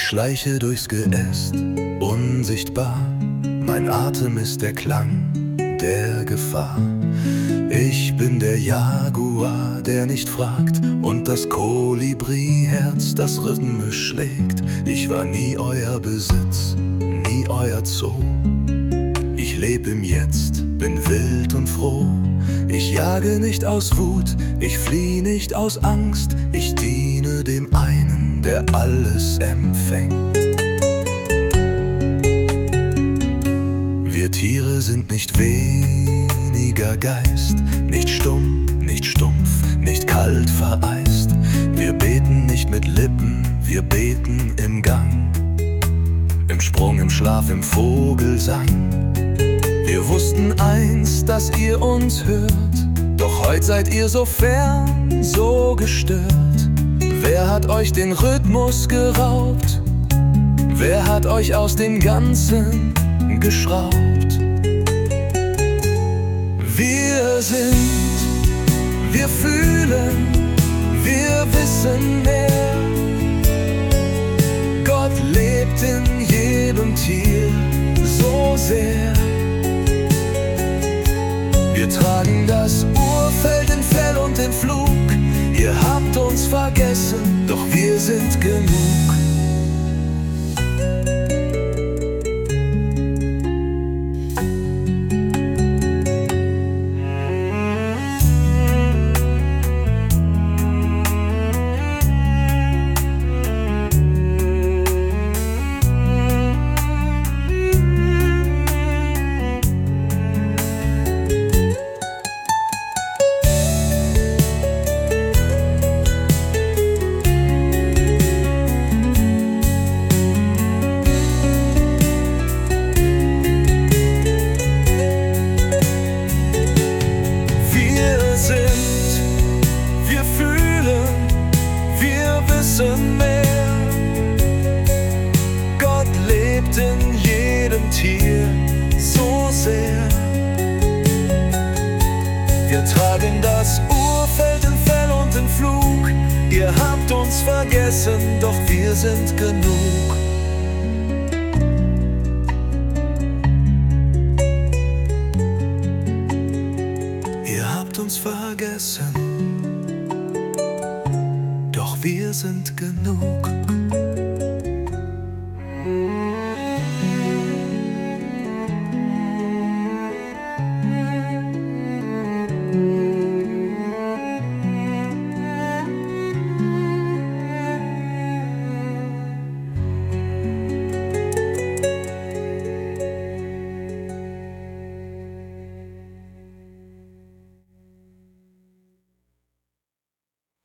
schleiche durchs Geäst, unsichtbar. Mein Atem ist der Klang der Gefahr. Ich bin der Jaguar, der nicht fragt, und das Kolibri-Herz, das rhythmisch schlägt. Ich war nie euer Besitz, nie euer Zoo. Ich leb im Jetzt, bin wild und froh. Ich jage nicht aus Wut, ich flieh nicht aus Angst. Ich diene dem einen, der alles empfängt. Wir Tiere sind nicht weniger Geist, nicht stumm, nicht stumpf, nicht kalt vereist. Wir beten nicht mit Lippen, wir beten im Gang, im Sprung, im Schlaf, im Vogelsang. Wir wussten einst, dass ihr uns hört, doch heut seid ihr so fern, so gestört. Wer hat euch den Rhythmus geraubt? Wer hat euch aus dem Ganzen geschraubt? Wir sind, wir fühlen, wir wissen mehr. Gott lebt in jedem Tier so sehr. Wir tragen das Urfeld in Fell und in Flug. Ihr habt uns vergessen, doch wir sind genug. Mehr. Gott lebt in jedem Tier so sehr. Wir tragen das Urfeld in Fell und in Flug. Ihr habt uns vergessen, doch wir sind genug. Ihr habt uns vergessen, doch wir sind genug.